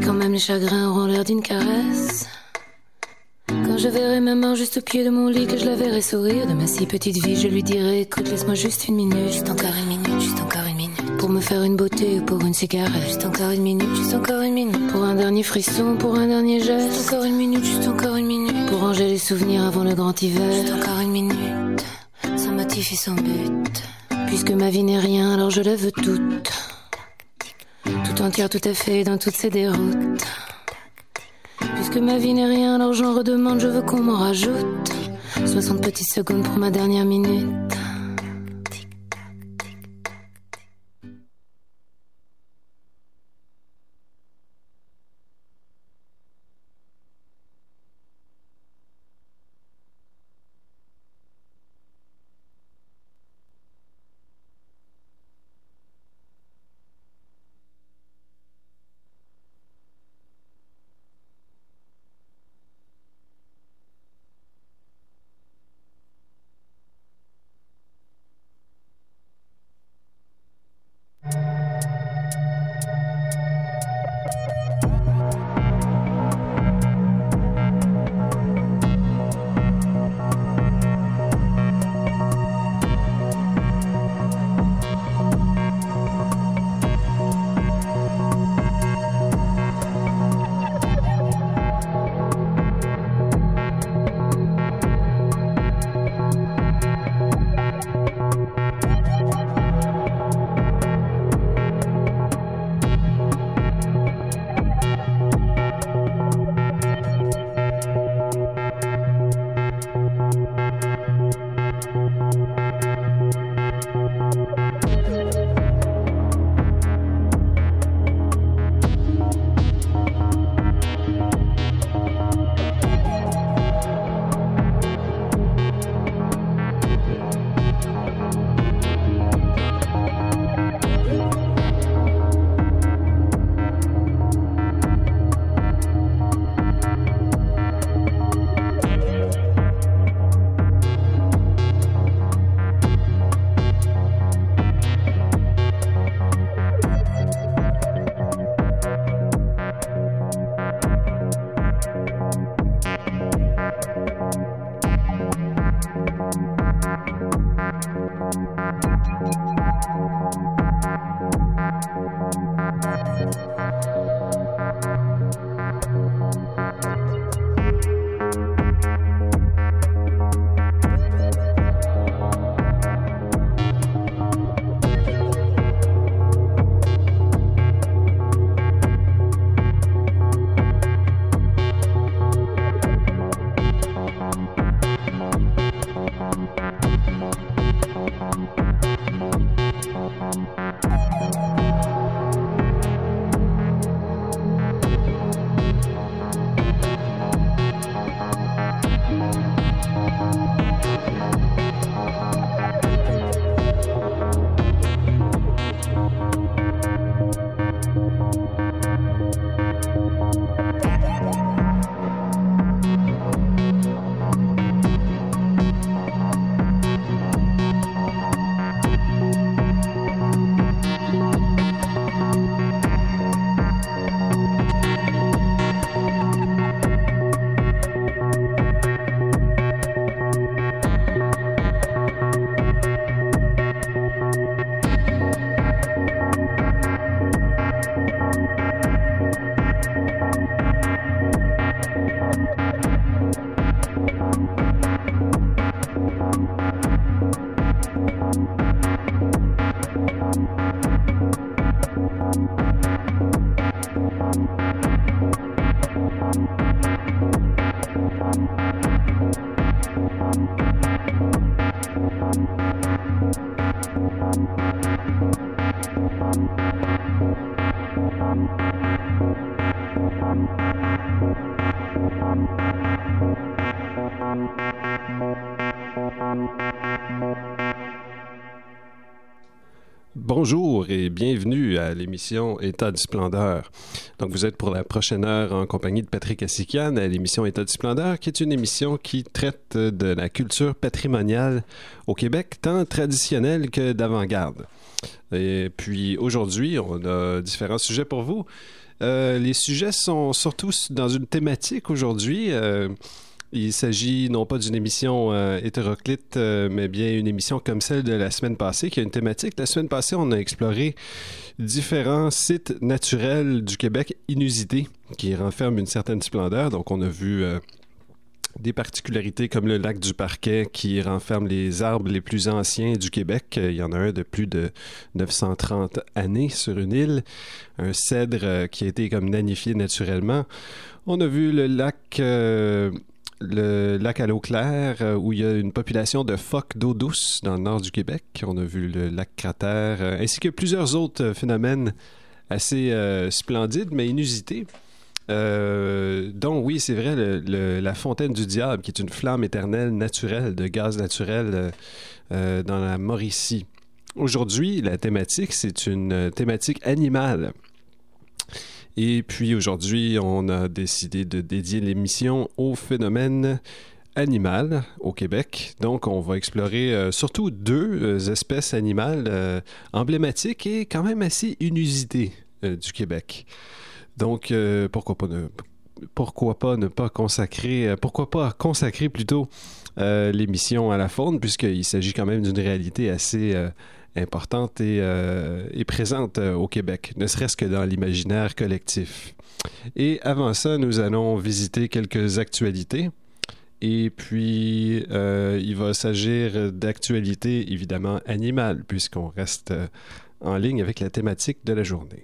Quand même les chagrins auront l'air d'une caresse. Quand je verrai ma main juste au pied de mon lit, que je la verrai sourire de ma si petite vie, je lui dirai écoute, laisse-moi juste une minute, juste encore une minute, juste encore une minute. Pour me faire une beauté ou pour une cigarette, juste encore une minute, juste encore une minute. Pour un dernier frisson, pour un dernier geste, juste encore une minute, juste encore une minute. Pour ranger les souvenirs avant le grand hiver, juste encore une minute, sans motif et sans but. Puisque ma vie n'est rien, alors je la veux toute. Tout entière, tout à fait, dans toutes ces déroutes. Puisque ma vie n'est rien, alors j'en redemande, je veux qu'on m'en rajoute 60 petites secondes pour ma dernière minute. Bonjour et bienvenue à l'émission État du Splendeur. Donc vous êtes pour la prochaine heure en compagnie de Patrick Assikian à l'émission État du Splendeur, qui est une émission qui traite de la culture patrimoniale au Québec, tant traditionnelle que d'avant-garde. Et puis aujourd'hui, on a différents sujets pour vous. Les sujets sont surtout dans une thématique aujourd'hui. Il s'agit non pas d'une émission hétéroclite, mais bien une émission comme celle de la semaine passée, qui a une thématique. La semaine passée, on a exploré différents sites naturels du Québec inusités qui renferment une certaine splendeur. Donc, on a vu des particularités comme le lac du Parquet qui renferme les arbres les plus anciens du Québec. Il y en a un de plus de 930 années sur une île. Un cèdre qui a été comme nanifié naturellement. On a vu le lac à l'eau claire où il y a une population de phoques d'eau douce dans le nord du Québec. On a vu le lac Cratère ainsi que plusieurs autres phénomènes assez splendides mais inusités. Donc oui, c'est vrai, la fontaine du diable, qui est une flamme éternelle naturelle, de gaz naturel dans la Mauricie. Aujourd'hui, la thématique, c'est une thématique animale. Et puis aujourd'hui, on a décidé de dédier l'émission au phénomène animal au Québec. Donc, on va explorer surtout deux espèces animales emblématiques et quand même assez inusitées du Québec. Donc, pourquoi pas consacrer plutôt l'émission à la faune, puisqu'il s'agit quand même d'une réalité assez importante et présente au Québec, ne serait-ce que dans l'imaginaire collectif. Et avant ça, nous allons visiter quelques actualités. Et puis, il va s'agir d'actualités évidemment animales, puisqu'on reste en ligne avec la thématique de la journée.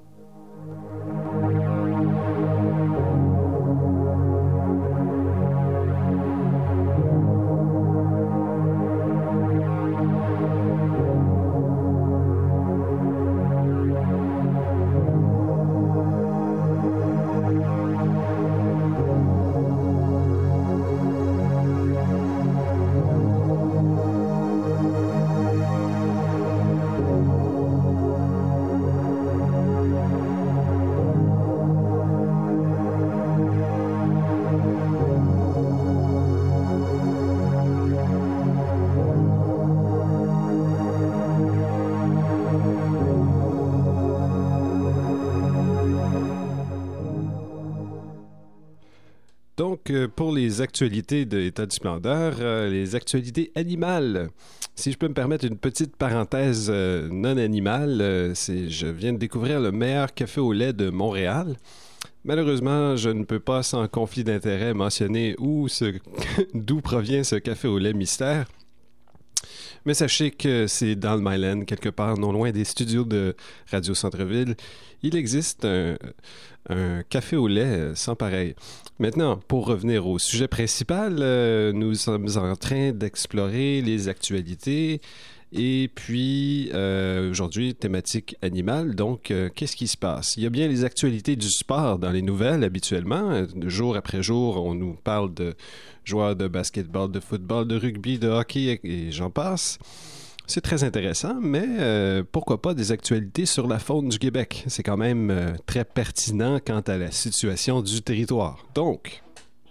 Donc, pour les actualités de État du Splendeur, les actualités animales. Si je peux me permettre une petite parenthèse non animale, je viens de découvrir le meilleur café au lait de Montréal. Malheureusement, je ne peux pas, sans conflit d'intérêt, mentionner d'où provient ce café au lait mystère. Mais sachez que c'est dans le Myland, quelque part non loin des studios de Radio Centre-Ville. Il existe un café au lait sans pareil. Maintenant, pour revenir au sujet principal, nous sommes en train d'explorer les actualités et puis aujourd'hui, thématique animale. Donc, qu'est-ce qui se passe? Il y a bien les actualités du sport dans les nouvelles habituellement. Jour après jour, on nous parle de joueurs de basketball, de football, de rugby, de hockey et j'en passe. C'est très intéressant, mais pourquoi pas des actualités sur la faune du Québec? C'est quand même très pertinent quant à la situation du territoire. Donc,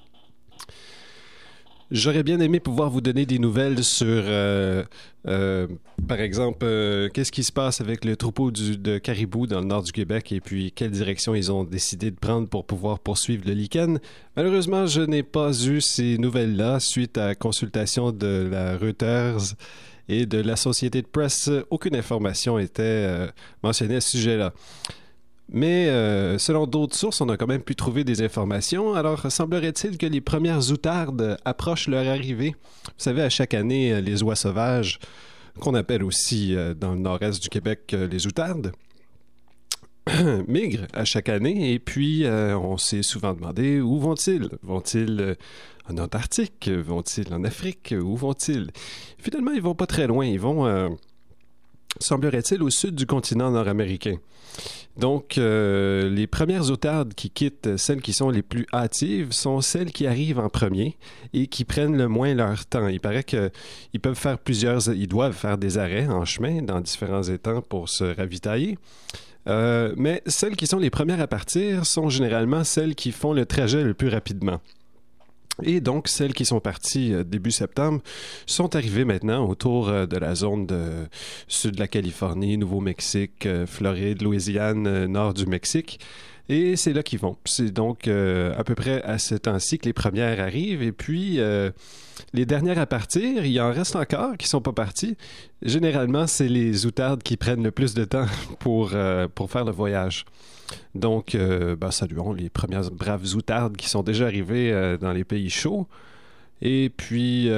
j'aurais bien aimé pouvoir vous donner des nouvelles sur, par exemple, qu'est-ce qui se passe avec le troupeau de caribous dans le nord du Québec et puis quelle direction ils ont décidé de prendre pour pouvoir poursuivre le lichen. Malheureusement, je n'ai pas eu ces nouvelles-là suite à consultation de la Reuters et de la Société de presse. Aucune information était mentionnée à ce sujet-là. Mais selon d'autres sources, on a quand même pu trouver des informations. Alors, semblerait-il que les premières outardes approchent leur arrivée. Vous savez, à chaque année, les oies sauvages, qu'on appelle aussi dans le nord-est du Québec les outardes, migrent à chaque année. Et puis, on s'est souvent demandé où vont-ils? Vont-ils en Antarctique? Vont-ils en Afrique? Où vont-ils? Finalement, ils vont pas très loin. Ils vont, semblerait-il, au sud du continent nord-américain. Donc, les premières outardes qui quittent, celles qui sont les plus hâtives, sont celles qui arrivent en premier et qui prennent le moins leur temps. Il paraît qu'ils ils doivent faire des arrêts en chemin dans différents étangs pour se ravitailler. Mais celles qui sont les premières à partir sont généralement celles qui font le trajet le plus rapidement. Et donc, celles qui sont parties début septembre sont arrivées maintenant autour de la zone sud de la Californie, Nouveau-Mexique, Floride, Louisiane, nord du Mexique. Et c'est là qu'ils vont. C'est donc à peu près à ce temps-ci que les premières arrivent. Et puis, les dernières à partir, il en reste encore qui ne sont pas partis. Généralement, c'est les outardes qui prennent le plus de temps pour faire le voyage. Donc, saluons les premières braves outardes qui sont déjà arrivées dans les pays chauds. Et puis,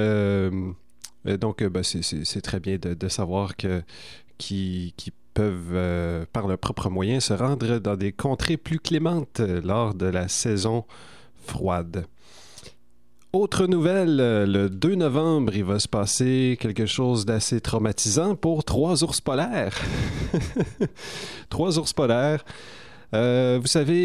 c'est très bien de savoir qu'ils peuvent, par leurs propres moyens, se rendre dans des contrées plus clémentes lors de la saison froide. Autre nouvelle, le 2 novembre, il va se passer quelque chose d'assez traumatisant pour 3 ours polaires. 3 ours polaires. Vous savez,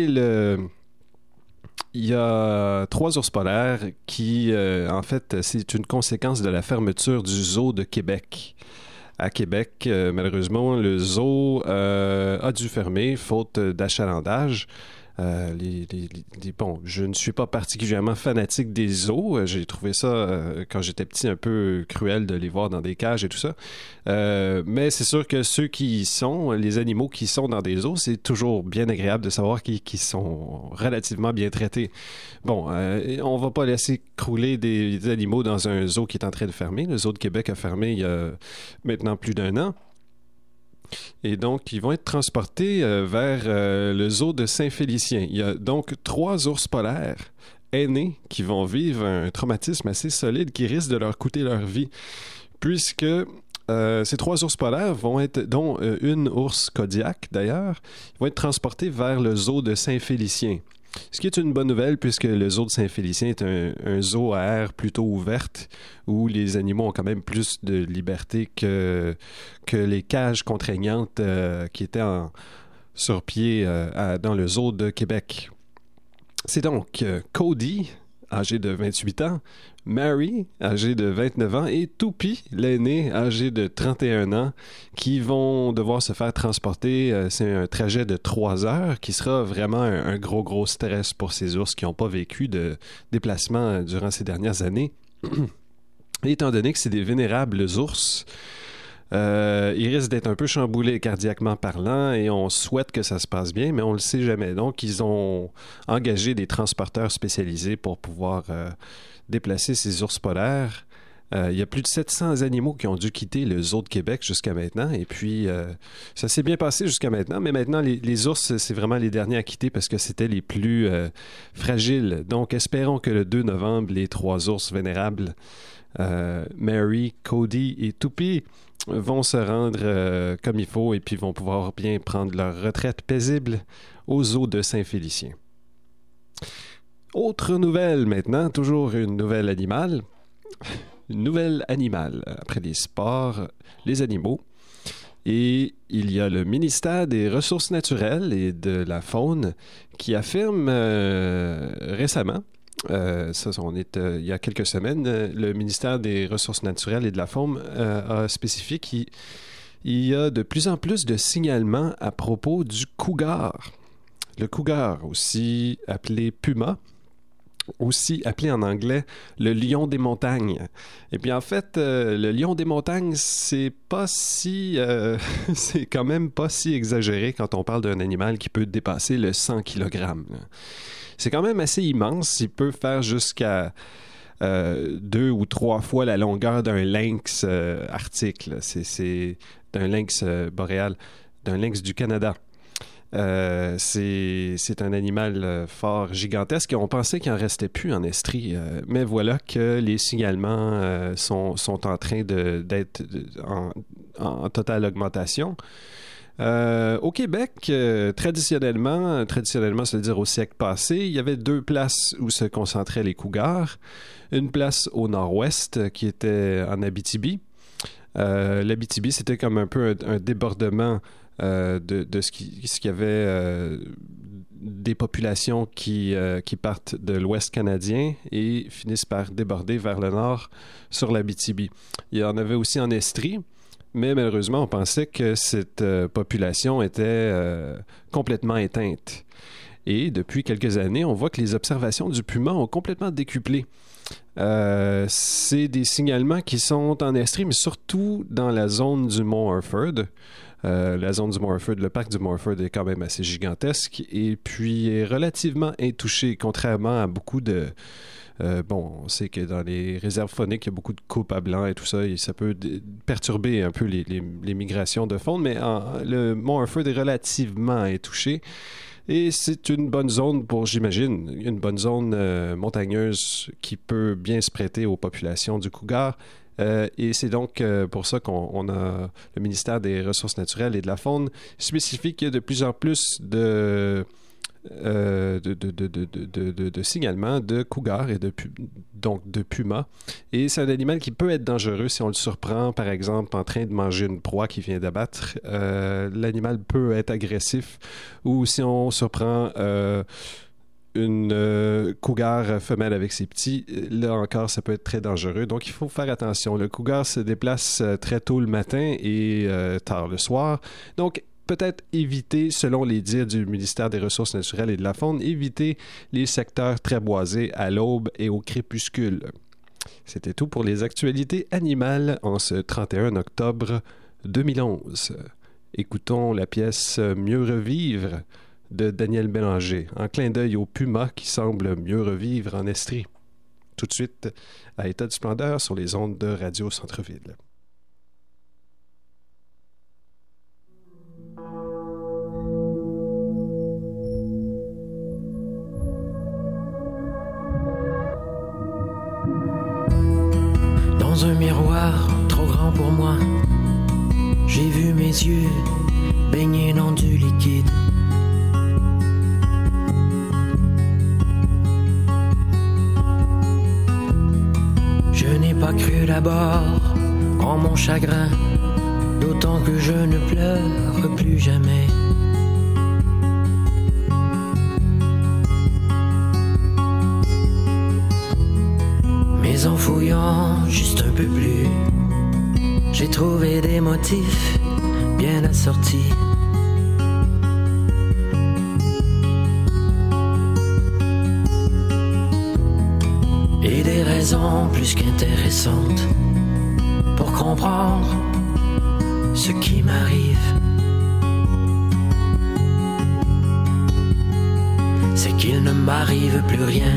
il y a 3 ours polaires qui, en fait, c'est une conséquence de la fermeture du zoo de Québec. À Québec, malheureusement, le zoo a dû fermer faute d'achalandage. Je ne suis pas particulièrement fanatique des zoos. J'ai trouvé ça, quand j'étais petit, un peu cruel de les voir dans des cages et tout ça. Mais c'est sûr que ceux qui y sont, les animaux qui sont dans des zoos, c'est toujours bien agréable de savoir qu'ils sont relativement bien traités. Bon, on va pas laisser crouler des animaux dans un zoo qui est en train de fermer. Le zoo de Québec a fermé il y a maintenant plus d'1 an. Et donc, ils vont être transportés vers le zoo de Saint-Félicien. Il y a donc 3 ours polaires aînés qui vont vivre un traumatisme assez solide qui risque de leur coûter leur vie, puisque ces 3 ours polaires vont être, dont une ours Kodiak d'ailleurs, ils vont être transportés vers le zoo de Saint-Félicien. Ce qui est une bonne nouvelle puisque le zoo de Saint-Félicien est un zoo à air plutôt ouverte où les animaux ont quand même plus de liberté que les cages contraignantes qui étaient sur pied dans le zoo de Québec. C'est donc Cody, âgé de 28 ans, Mary, âgée de 29 ans, et Toupie, l'aîné, âgé de 31 ans, qui vont devoir se faire transporter. C'est un trajet de 3 heures qui sera vraiment un gros stress pour ces ours qui n'ont pas vécu de déplacement durant ces dernières années. Et étant donné que c'est des vénérables ours, ils risquent d'être un peu chamboulés cardiaquement parlant et on souhaite que ça se passe bien, mais on ne le sait jamais. Donc, ils ont engagé des transporteurs spécialisés pour pouvoir déplacer ces ours polaires. Il y a plus de 700 animaux qui ont dû quitter le zoo de Québec jusqu'à maintenant. Et puis, ça s'est bien passé jusqu'à maintenant. Mais maintenant, les ours, c'est vraiment les derniers à quitter parce que c'était les plus fragiles. Donc, espérons que le 2 novembre, les 3 ours vénérables, Mary, Cody et Toupie, vont se rendre comme il faut et puis vont pouvoir bien prendre leur retraite paisible au zoo de Saint-Félicien. Autre nouvelle maintenant, toujours une nouvelle animale. Une nouvelle animale. Après les sports, les animaux. Et il y a le ministère des Ressources naturelles et de la faune qui affirme récemment, il y a quelques semaines, le ministère des Ressources naturelles et de la faune a spécifié qu'il y a de plus en plus de signalements à propos du cougar. Le cougar, aussi appelé puma, aussi appelé en anglais le lion des montagnes. Et puis en fait, le lion des montagnes, c'est quand même pas si exagéré quand on parle d'un animal qui peut dépasser le 100 kg. C'est quand même assez immense. Il peut faire jusqu'à 2 ou 3 fois la longueur d'un lynx arctique. C'est d'un lynx boréal, d'un lynx du Canada. C'est un animal fort gigantesque et on pensait qu'il n'en restait plus en Estrie. Mais voilà que les signalements sont en train d'être en totale augmentation. Au Québec, traditionnellement, c'est-à-dire au siècle passé, il y avait 2 places où se concentraient les cougars. Une place au nord-ouest qui était en Abitibi. L'Abitibi, c'était comme un peu un débordement de ce qu'il y avait des populations qui partent de l'Ouest canadien et finissent par déborder vers le nord sur l'Abitibi. Il y en avait aussi en Estrie, mais malheureusement, on pensait que cette population était complètement éteinte. Et depuis quelques années, on voit que les observations du puma ont complètement décuplé. C'est des signalements qui sont en Estrie, mais surtout dans la zone du Mont Orford. La zone du Mont Orford, le parc du Mont Orford est quand même assez gigantesque et puis est relativement intouché, contrairement à beaucoup de... on sait que dans les réserves fauniques, il y a beaucoup de coupes à blanc et tout ça, et ça peut perturber un peu les migrations de faune, mais le Mont Orford est relativement intouché. Et c'est une bonne zone pour, j'imagine, une bonne zone montagneuse qui peut bien se prêter aux populations du cougar. Et c'est donc pour ça qu'on a le ministère des Ressources naturelles et de la faune spécifie qu'il y a de plus en plus de signalements de cougars et donc de pumas. Et c'est un animal qui peut être dangereux si on le surprend, par exemple, en train de manger une proie qu'il vient d'abattre. L'animal peut être agressif, ou si on surprend une cougar femelle avec ses petits, là encore, ça peut être très dangereux. Donc, il faut faire attention. Le cougar se déplace très tôt le matin et tard le soir. Donc, peut-être éviter, selon les dires du ministère des Ressources naturelles et de la faune, éviter les secteurs très boisés à l'aube et au crépuscule. C'était tout pour les actualités animales en ce 31 octobre 2011. Écoutons la pièce « Mieux revivre » de Daniel Bélanger, en clin d'œil au puma qui semble mieux revivre en Estrie. Tout de suite, à État de splendeur sur les ondes de Radio Centre-Ville. Dans un miroir trop grand pour moi, j'ai vu mes yeux baignés dans du liquide. Je n'ai pas cru d'abord en mon chagrin, d'autant que je ne pleure plus jamais. Mais en fouillant juste un peu plus, j'ai trouvé des motifs bien assortis. Et des raisons plus qu'intéressantes pour comprendre ce qui m'arrive. C'est qu'il ne m'arrive plus rien.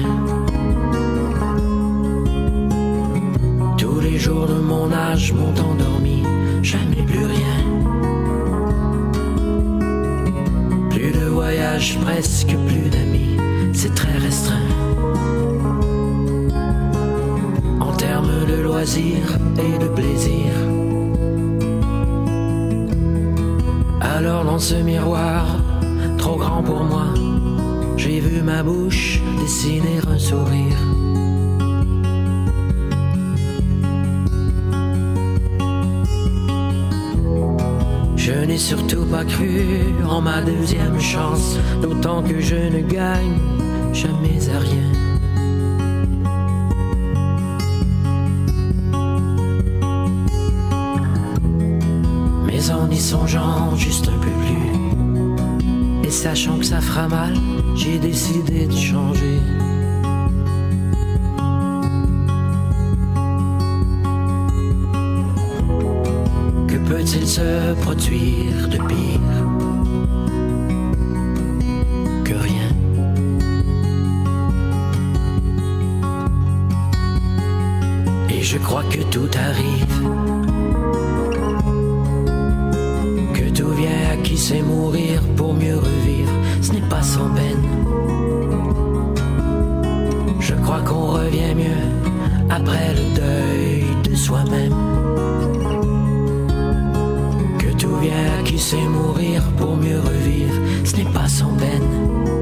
Tous les jours de mon âge m'ont endormi, jamais plus rien. Plus de voyages, presque plus d'amis, c'est très restreint. En termes de loisirs et de plaisir. Alors dans ce miroir, trop grand pour moi, j'ai vu ma bouche dessiner un sourire. Je n'ai surtout pas cru en ma deuxième chance, d'autant que je ne gagne jamais à rien. Mais en y songeant juste un peu plus, et sachant que ça fera mal, j'ai décidé de changer. Peut-il se produire de pire que rien? Et je crois que tout arrive, que tout vient à qui sait mourir pour mieux revivre. Ce n'est pas sans peine. Je crois qu'on revient mieux après le deuil de soi-même. Vient à qui sait mourir pour mieux revivre, ce n'est pas sans peine.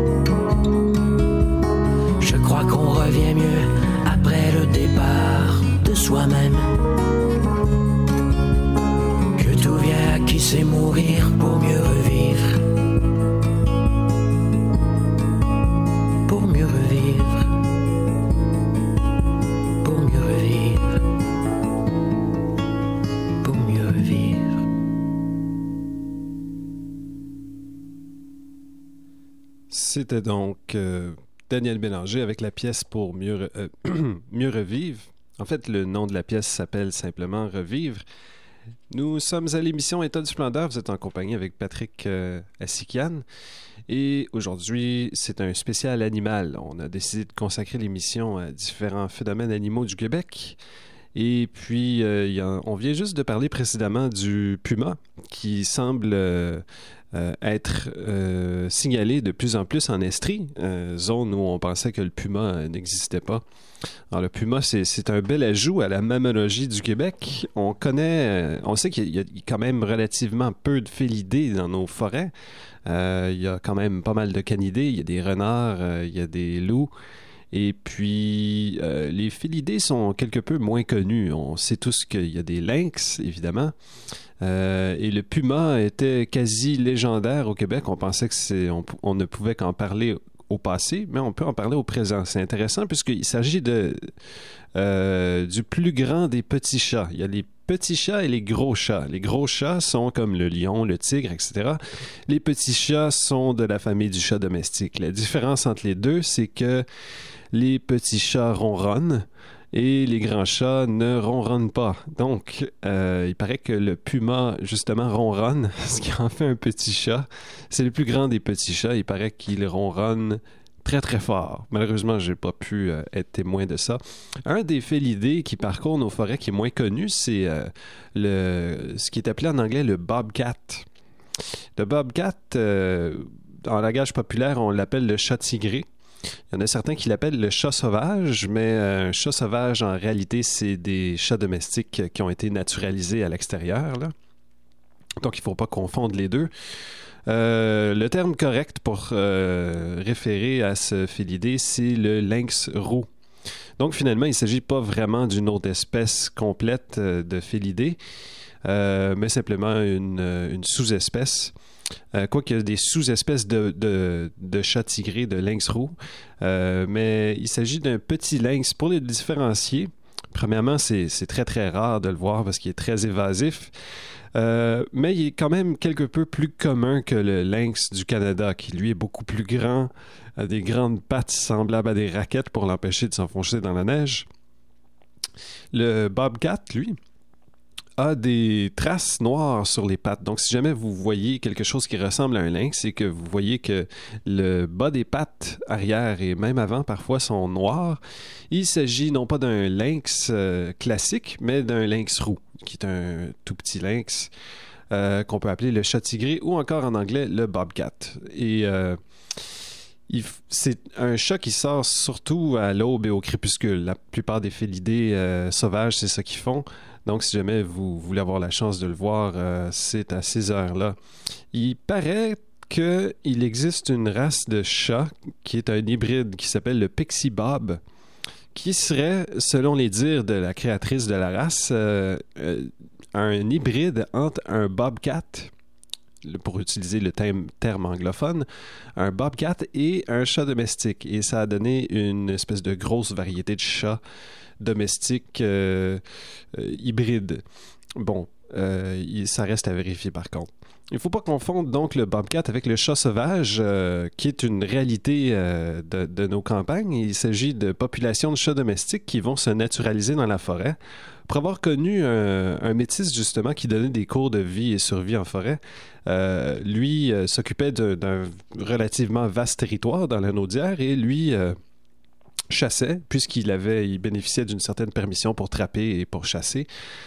Je crois qu'on revient mieux après le départ de soi-même. Que tout vient à qui sait mourir pour mieux revivre. Pour mieux revivre. Pour mieux revivre. Pour mieux revivre. C'était donc Daniel Bélanger avec la pièce pour mieux revivre. En fait, le nom de la pièce s'appelle simplement Revivre. Nous sommes à l'émission État du Splendeur. Vous êtes en compagnie avec Patrick Assikian. Et aujourd'hui, c'est un spécial animal. On a décidé de consacrer l'émission à différents phénomènes animaux du Québec. Et puis, on vient juste de parler précédemment du puma, qui semble être signalé de plus en plus en Estrie, zone où on pensait que le puma n'existait pas. Alors, le puma, c'est un bel ajout à la mammalogie du Québec. On sait qu'il y a quand même relativement peu de félidés dans nos forêts. Il y a quand même pas mal de canidés, il y a des renards, il y a des loups. Et puis, les félidés sont quelque peu moins connus. On sait tous qu'il y a des lynx, évidemment. Et le puma était quasi légendaire au Québec. On pensait on ne pouvait qu'en parler au passé, mais on peut en parler au présent. C'est intéressant puisqu'il s'agit du plus grand des petits chats. Il y a les petits chats et les gros chats. Les gros chats sont comme le lion, le tigre, etc. Les petits chats sont de la famille du chat domestique. La différence entre les deux, c'est que les petits chats ronronnent et les grands chats ne ronronnent pas. Donc, il paraît que le puma, justement, ronronne, ce qui en fait un petit chat. C'est le plus grand des petits chats. Il paraît qu'il ronronne très, très fort. Malheureusement, je n'ai pas pu être témoin de ça. Un des félidés qui parcourt nos forêts qui est moins connu, c'est ce qui est appelé en anglais le bobcat. Le bobcat, en langage populaire, on l'appelle le chat tigré. Il y en a certains qui l'appellent le chat sauvage, mais un chat sauvage, en réalité, c'est des chats domestiques qui ont été naturalisés à l'extérieur, là. Donc, il ne faut pas confondre les deux. Le terme correct pour référer à ce félidé, c'est le lynx roux. Donc, finalement, il ne s'agit pas vraiment d'une autre espèce complète de félidé, mais simplement une sous-espèce. Quoique il y a des sous-espèces de chats tigrés, de lynx roux, mais il s'agit d'un petit lynx. Pour les différencier, premièrement, c'est très très rare de le voir parce qu'il est très évasif, mais il est quand même quelque peu plus commun que le lynx du Canada, qui lui est beaucoup plus grand, a des grandes pattes semblables à des raquettes pour l'empêcher de s'enfoncer dans la neige. Le bobcat, lui, a des traces noires sur les pattes. Donc, si jamais vous voyez quelque chose qui ressemble à un lynx, c'est que vous voyez que le bas des pattes arrière et même avant parfois sont noirs. Il s'agit non pas d'un lynx classique, mais d'un lynx roux, qui est un tout petit lynx qu'on peut appeler le chat tigré ou encore en anglais le bobcat. Et c'est un chat qui sort surtout à l'aube et au crépuscule. La plupart des félidés sauvages, c'est ça qu'ils font. Donc, si jamais vous voulez avoir la chance de le voir, c'est à ces heures-là. Il paraît qu'il existe une race de chat qui est un hybride qui s'appelle le Pixie Bob, qui serait, selon les dires de la créatrice de la race, un hybride entre un bobcat, pour utiliser le terme anglophone, un bobcat et un chat domestique. Et ça a donné une espèce de grosse variété de chats domestiques hybrides. Bon, ça reste à vérifier par contre. Il ne faut pas confondre donc le bobcat avec le chat sauvage, qui est une réalité de nos campagnes. Il s'agit de populations de chats domestiques qui vont se naturaliser dans la forêt. Pour avoir connu un métis, justement, qui donnait des cours de vie et survie en forêt, lui s'occupait d'un relativement vaste territoire dans la Naudière et lui chassait, puisqu'il bénéficiait d'une certaine permission pour trapper et pour chasser.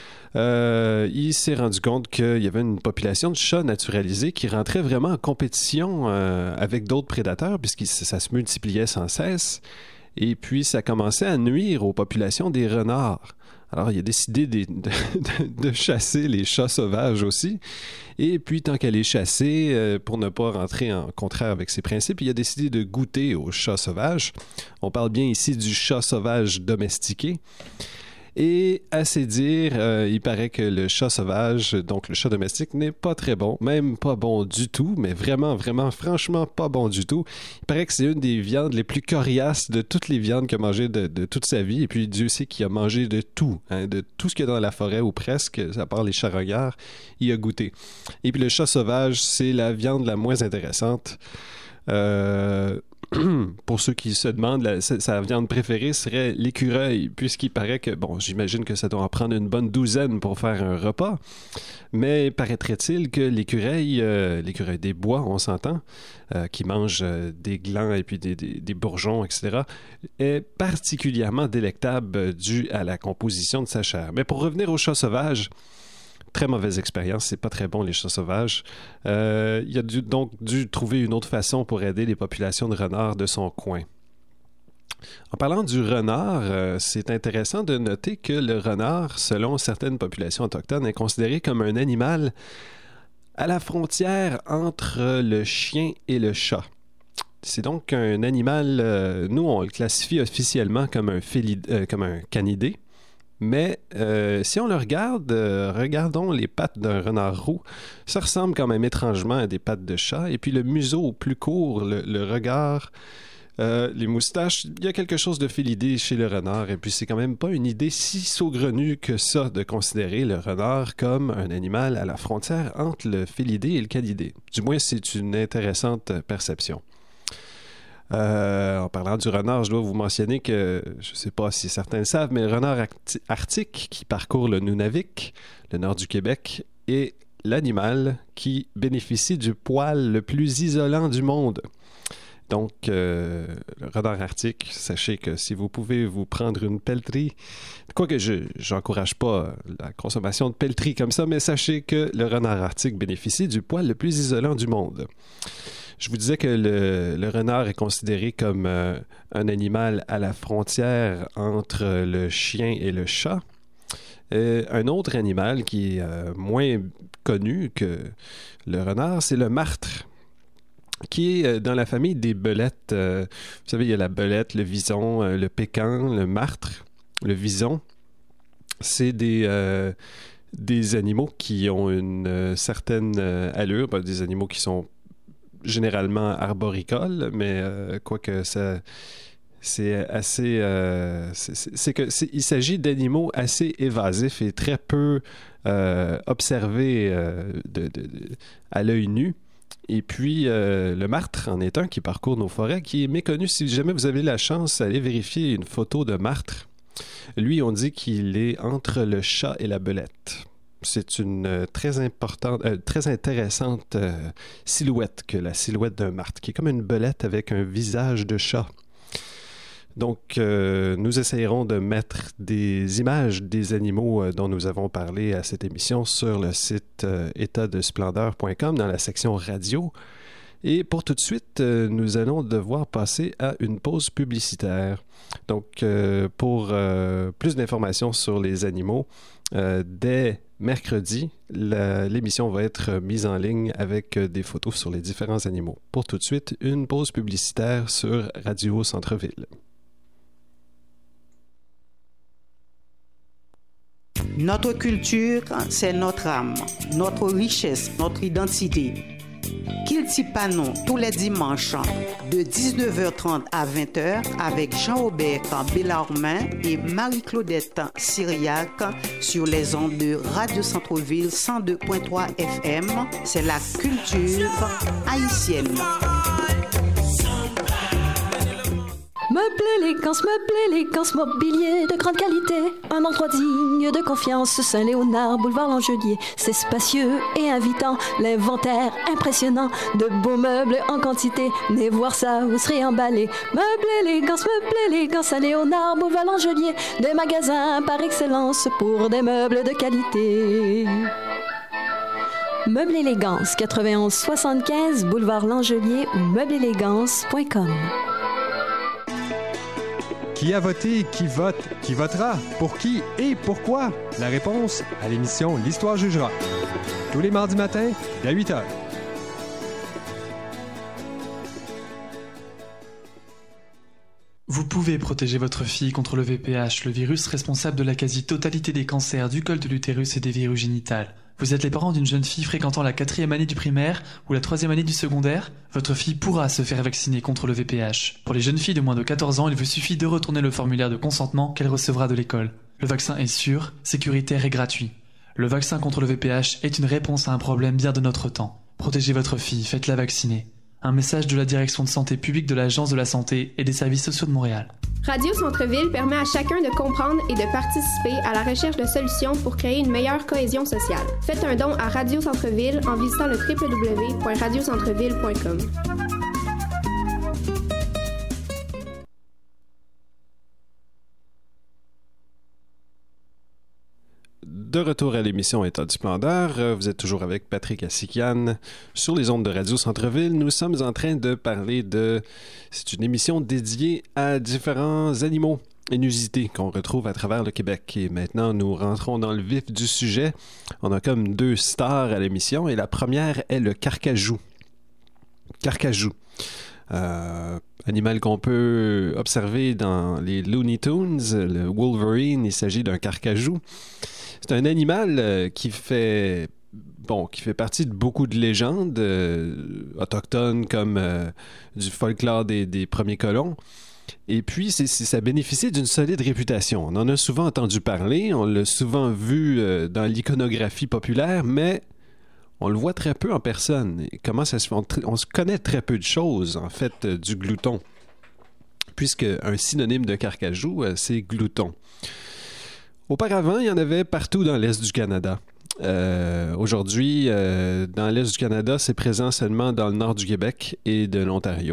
Il s'est rendu compte qu'il y avait une population de chats naturalisés qui rentrait vraiment en compétition avec d'autres prédateurs, puisque ça se multipliait sans cesse. Et puis, ça commençait à nuire aux populations des renards. Alors, il a décidé de chasser les chats sauvages aussi. Et puis, tant qu'elle est chassée, pour ne pas rentrer en contraire avec ses principes, il a décidé de goûter aux chats sauvages. On parle bien ici du chat sauvage domestiqué. Et à ses dires, il paraît que le chat sauvage, donc le chat domestique, n'est pas très bon, même pas bon du tout, mais vraiment, vraiment, franchement pas bon du tout. Il paraît que c'est une des viandes les plus coriaces de toutes les viandes qu'il a mangées de toute sa vie, et puis Dieu sait qu'il a mangé de tout, hein, de tout ce qu'il y a dans la forêt, ou presque, à part les charognards, il a goûté. Et puis le chat sauvage, c'est la viande la moins intéressante. Pour ceux qui se demandent, sa viande préférée serait l'écureuil, puisqu'il paraît que, bon, j'imagine que ça doit en prendre une bonne douzaine pour faire un repas, mais paraîtrait-il que l'écureuil des bois, on s'entend, qui mange des glands et puis des bourgeons, etc., est particulièrement délectable dû à la composition de sa chair. Mais pour revenir aux chats sauvages, très mauvaise expérience, c'est pas très bon les chats sauvages. Il a donc dû trouver une autre façon pour aider les populations de renards de son coin. En parlant du renard, c'est intéressant de noter que le renard, selon certaines populations autochtones, est considéré comme un animal à la frontière entre le chien et le chat. C'est donc un animal, nous on le classifie officiellement comme un canidé. Mais si on le regarde, regardons les pattes d'un renard roux. Ça ressemble quand même étrangement à des pattes de chat. Et puis le museau plus court, le regard, les moustaches, il y a quelque chose de félidé chez le renard. Et puis c'est quand même pas une idée si saugrenue que ça de considérer le renard comme un animal à la frontière entre le félidé et le canidé. Du moins, c'est une intéressante perception. En parlant du renard, je dois vous mentionner que, je ne sais pas si certains le savent, mais le renard arctique qui parcourt le Nunavik, le nord du Québec, est l'animal qui bénéficie du poil le plus isolant du monde. Donc, le renard arctique, sachez que si vous pouvez vous prendre une pelleterie, quoique je n'encourage pas la consommation de pelleterie comme ça, mais sachez que le renard arctique bénéficie du poil le plus isolant du monde. Je vous disais que le renard est considéré comme un animal à la frontière entre le chien et le chat. Un autre animal qui est moins connu que le renard, c'est le martre, qui est dans la famille des belettes. Vous savez, il y a la belette, le vison, le pécan, le martre, le vison. C'est des animaux qui ont une certaine allure, des animaux qui sont généralement arboricoles, mais quoique ça, c'est assez... il s'agit d'animaux assez évasifs et très peu observés à l'œil nu. Et puis, le martre en est un qui parcourt nos forêts, qui est méconnu. Si jamais vous avez la chance d'aller vérifier une photo de martre, lui, on dit qu'il est entre le chat et la belette. C'est une très intéressante silhouette que la silhouette d'un martre, qui est comme une belette avec un visage de chat. Donc, nous essayerons de mettre des images des animaux dont nous avons parlé à cette émission sur le site étatdesplendeur.com dans la section radio. Et pour tout de suite, nous allons devoir passer à une pause publicitaire. Donc, pour plus d'informations sur les animaux, dès mercredi, l'émission va être mise en ligne avec des photos sur les différents animaux. Pour tout de suite, une pause publicitaire sur Radio Centre-Ville. Notre culture, c'est notre âme, notre richesse, notre identité. Kilti Panon, tous les dimanches, de 19h30 à 20h, avec Jean-Aubert Bellarmin et Marie-Claudette Syriac sur les ondes de Radio Centre-Ville 102.3 FM. C'est la culture haïtienne. Meubles élégance, mobilier de grande qualité. Un endroit digne de confiance, Saint-Léonard, boulevard Langelier. C'est spacieux et invitant, l'inventaire impressionnant. De beaux meubles en quantité, venez voir ça, vous serez emballés. Meubles élégance, Saint-Léonard, boulevard Langelier. Des magasins par excellence pour des meubles de qualité. Meubles élégance, 91 75, boulevard Langelier ou meublesélégance.com. Qui a voté, qui vote, qui votera, pour qui et pourquoi? La réponse à l'émission L'Histoire jugera. Tous les mardis matins, dès 8h. Vous pouvez protéger votre fille contre le VPH, le virus responsable de la quasi-totalité des cancers du col de l'utérus et des verrues génitales. Vous êtes les parents d'une jeune fille fréquentant la 4e année du primaire ou la 3e année du secondaire? Votre fille pourra se faire vacciner contre le VPH. Pour les jeunes filles de moins de 14 ans, il vous suffit de retourner le formulaire de consentement qu'elle recevra de l'école. Le vaccin est sûr, sécuritaire et gratuit. Le vaccin contre le VPH est une réponse à un problème bien de notre temps. Protégez votre fille, faites-la vacciner. Un message de la Direction de santé publique de l'Agence de la santé et des services sociaux de Montréal. Radio Centre-Ville permet à chacun de comprendre et de participer à la recherche de solutions pour créer une meilleure cohésion sociale. Faites un don à Radio Centre-Ville en visitant le www.radiocentreville.com. De retour à l'émission État du Splendeur, vous êtes toujours avec Patrick Assikian sur les ondes de Radio Centre-Ville. Nous sommes en train de parler de... C'est une émission dédiée à différents animaux inusités qu'on retrouve à travers le Québec. Et maintenant, nous rentrons dans le vif du sujet. On a comme 2 stars à l'émission et la première est le carcajou. Carcajou. Animal qu'on peut observer dans les Looney Tunes, le Wolverine, il s'agit d'un carcajou. C'est un animal qui fait partie de beaucoup de légendes autochtones comme du folklore des premiers colons. Et puis, ça bénéficie d'une solide réputation. On en a souvent entendu parler, on l'a souvent vu dans l'iconographie populaire, mais on le voit très peu en personne. Et comment ça se fait? On se connaît très peu de choses, en fait, du glouton. Puisque un synonyme de carcajou, c'est glouton. Auparavant, il y en avait partout dans l'Est du Canada. Aujourd'hui, dans l'Est du Canada, c'est présent seulement dans le nord du Québec et de l'Ontario.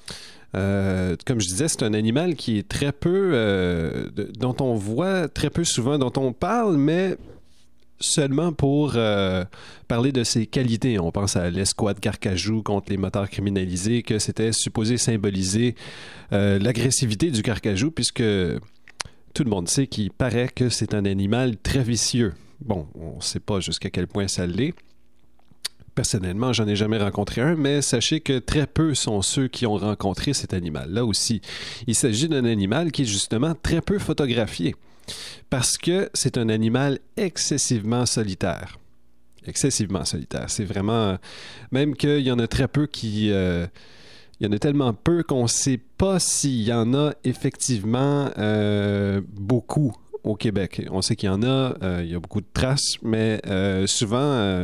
Comme je disais, c'est un animal qui est très peu... dont on voit très peu souvent, dont on parle, mais seulement pour parler de ses qualités. On pense à l'escouade carcajou contre les motards criminalisés, que c'était supposé symboliser l'agressivité du carcajou, puisque... Tout le monde sait qu'il paraît que c'est un animal très vicieux. Bon, on ne sait pas jusqu'à quel point ça l'est. Personnellement, j'en ai jamais rencontré un, mais sachez que très peu sont ceux qui ont rencontré cet animal. Là aussi, il s'agit d'un animal qui est justement très peu photographié, parce que c'est un animal excessivement solitaire. Excessivement solitaire. C'est vraiment... Même qu'il y en a très peu qui... Il y en a tellement peu qu'on ne sait pas s'il y en a effectivement beaucoup au Québec. On sait qu'il y en a, il y a beaucoup de traces, mais souvent,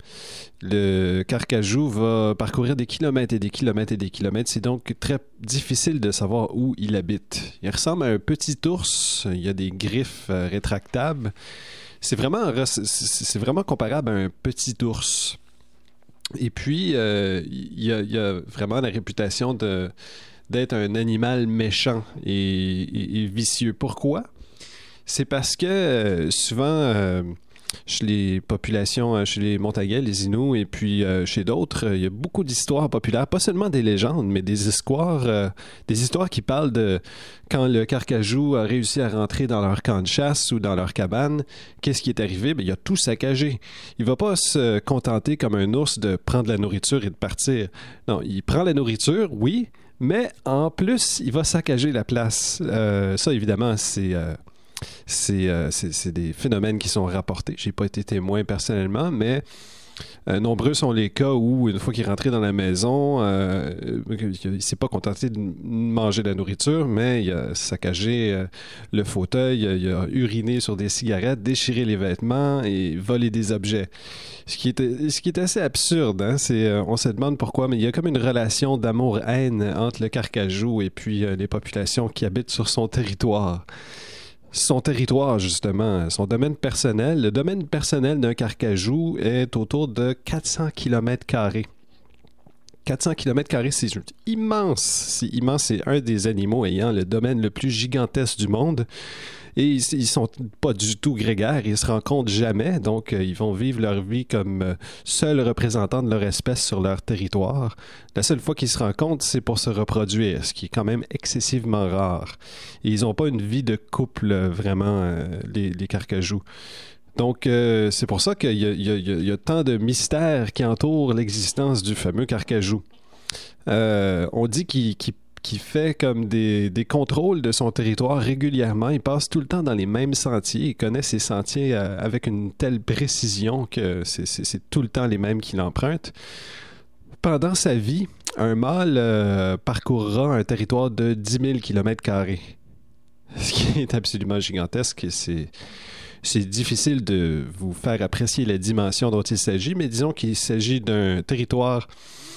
le carcajou va parcourir des kilomètres et des kilomètres et des kilomètres. C'est donc très difficile de savoir où il habite. Il ressemble à un petit ours. Il y a des griffes rétractables. C'est vraiment comparable à un petit ours. Et puis, il y a vraiment la réputation d'être un animal méchant et vicieux. Pourquoi? C'est parce que souvent, chez les populations, chez les Montagnais, les Inuits et puis chez d'autres, il y a beaucoup d'histoires populaires, pas seulement des légendes, mais des histoires qui parlent de quand le carcajou a réussi à rentrer dans leur camp de chasse ou dans leur cabane, qu'est-ce qui est arrivé? Bien, il a tout saccagé. Il va pas se contenter comme un ours de prendre la nourriture et de partir. Non, il prend la nourriture, oui, mais en plus, il va saccager la place. Ça, évidemment, c'est des phénomènes qui sont rapportés. J'ai pas été témoin personnellement, mais nombreux sont les cas où, une fois qu'il est rentré dans la maison, il s'est pas contenté de manger de la nourriture, mais il a saccagé le fauteuil, il a uriné sur des cigarettes, déchiré les vêtements et volé des objets. Ce qui est assez absurde, hein? On se demande pourquoi, mais il y a comme une relation d'amour-haine entre le carcajou et puis les populations qui habitent sur son territoire. Son territoire, justement, son domaine personnel. Le domaine personnel d'un carcajou est autour de 400 km². 400 km², c'est immense. C'est immense. C'est un des animaux ayant le domaine le plus gigantesque du monde. Et ils sont pas du tout grégaires, ils se rencontrent jamais, donc ils vont vivre leur vie comme seuls représentants de leur espèce sur leur territoire. La seule fois qu'ils se rencontrent, c'est pour se reproduire, ce qui est quand même excessivement rare. Et ils n'ont pas une vie de couple, vraiment, les carcajous. Donc, c'est pour ça qu'il y a tant de mystères qui entourent l'existence du fameux carcajou. On dit qu'il fait comme des contrôles de son territoire régulièrement. Il passe tout le temps dans les mêmes sentiers. Il connaît ces sentiers avec une telle précision que c'est tout le temps les mêmes qu'il emprunte. Pendant sa vie, un mâle parcourra un territoire de 10 000 km². Ce qui est absolument gigantesque. C'est difficile de vous faire apprécier la dimension dont il s'agit, mais disons qu'il s'agit d'un territoire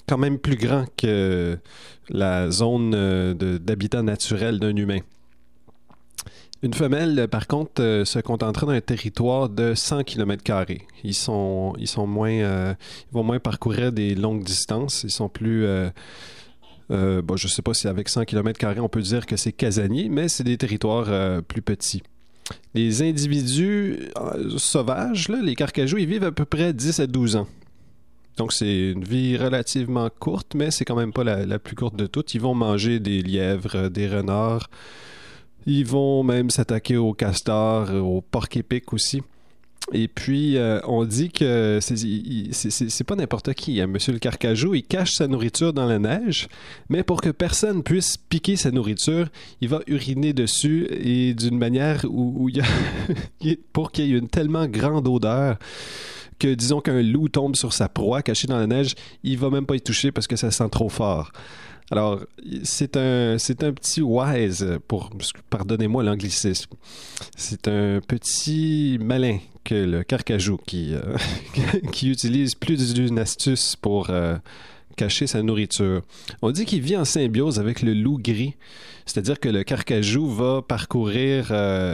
quand même plus grand que la zone d'habitat naturel d'un humain. Une femelle, par contre, se contentera d'un territoire de 100 km². Ils vont moins parcourir des longues distances. Ils sont plus... je ne sais pas si avec 100 km² on peut dire que c'est casanier, mais c'est des territoires plus petits. Les individus sauvages, là, les carcajous, ils vivent à peu près 10 à 12 ans. Donc, c'est une vie relativement courte, mais c'est quand même pas la plus courte de toutes. Ils vont manger des lièvres, des renards. Ils vont même s'attaquer aux castors, aux porcs-épics aussi. Et puis, on dit que c'est pas n'importe qui. Hein. Monsieur le carcajou, il cache sa nourriture dans la neige, mais pour que personne puisse piquer sa nourriture, il va uriner dessus et d'une manière où il y a pour qu'il y ait une tellement grande odeur que, disons qu'un loup tombe sur sa proie cachée dans la neige, il va même pas y toucher parce que ça sent trop fort. Alors, c'est un petit wise, pardonnez-moi l'anglicisme, c'est un petit malin que le carcajou qui utilise plus d'une astuce pour cacher sa nourriture. On dit qu'il vit en symbiose avec le loup gris, c'est-à-dire que le carcajou va parcourir...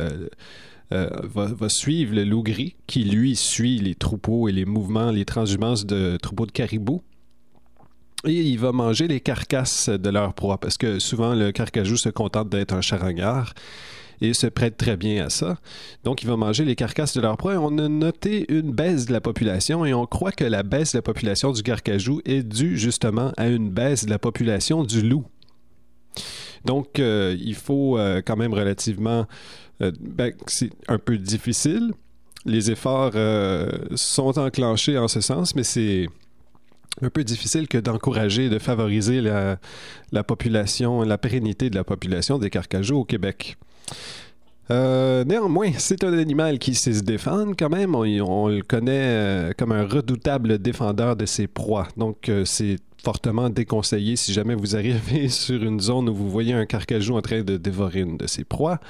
va suivre le loup gris qui, lui, suit les troupeaux et les mouvements, les transhumances de troupeaux de caribous. Et il va manger les carcasses de leur proie, parce que souvent, le carcajou se contente d'être un charognard et se prête très bien à ça. Donc, il va manger les carcasses de leur proie. Et on a noté une baisse de la population et on croit que la baisse de la population du carcajou est due justement à une baisse de la population du loup. Donc, il faut quand même relativement... c'est un peu difficile. Les efforts sont enclenchés en ce sens, mais c'est un peu difficile que d'encourager, de favoriser la population, la pérennité de la population des carcajous au Québec. Néanmoins, c'est un animal qui sait se défendre quand même. On le connaît comme un redoutable défendeur de ses proies. Donc, c'est fortement déconseillé si jamais vous arrivez sur une zone où vous voyez un carcajou en train de dévorer une de ses proies.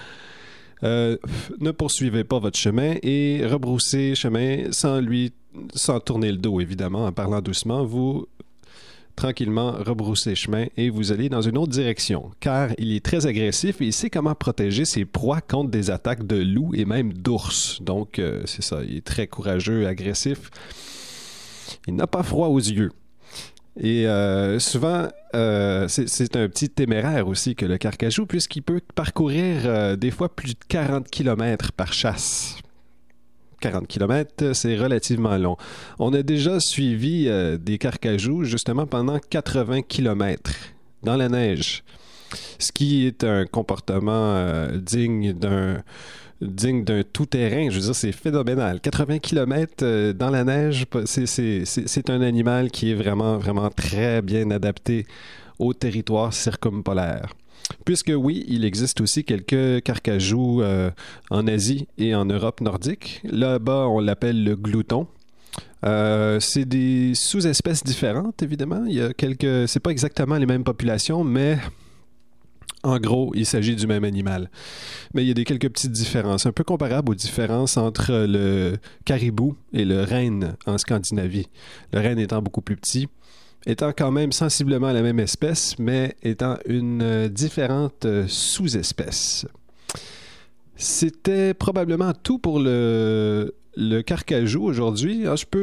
Ne poursuivez pas votre chemin et rebroussez chemin sans tourner le dos, évidemment, en parlant doucement. Vous, tranquillement, rebroussez chemin et vous allez dans une autre direction, car il est très agressif et il sait comment protéger ses proies contre des attaques de loups et même d'ours. Donc, c'est ça, il est très courageux, agressif. Il n'a pas froid aux yeux. Et souvent, c'est un petit téméraire aussi que le carcajou, puisqu'il peut parcourir des fois plus de 40 km par chasse. 40 km, c'est relativement long. On a déjà suivi des carcajous justement pendant 80 km dans la neige, ce qui est un comportement digne d'un tout-terrain. Je veux dire, c'est phénoménal. 80 km dans la neige, c'est un animal qui est vraiment, vraiment très bien adapté au territoire circumpolaire. Puisque oui, il existe aussi quelques carcajous en Asie et en Europe nordique. Là-bas, on l'appelle le glouton. C'est des sous-espèces différentes, évidemment. C'est pas exactement les mêmes populations, mais en gros, il s'agit du même animal. Mais il y a quelques petites différences, un peu comparables aux différences entre le caribou et le renne en Scandinavie. Le renne étant beaucoup plus petit, étant quand même sensiblement la même espèce, mais étant une différente sous-espèce. C'était probablement tout pour le carcajou aujourd'hui.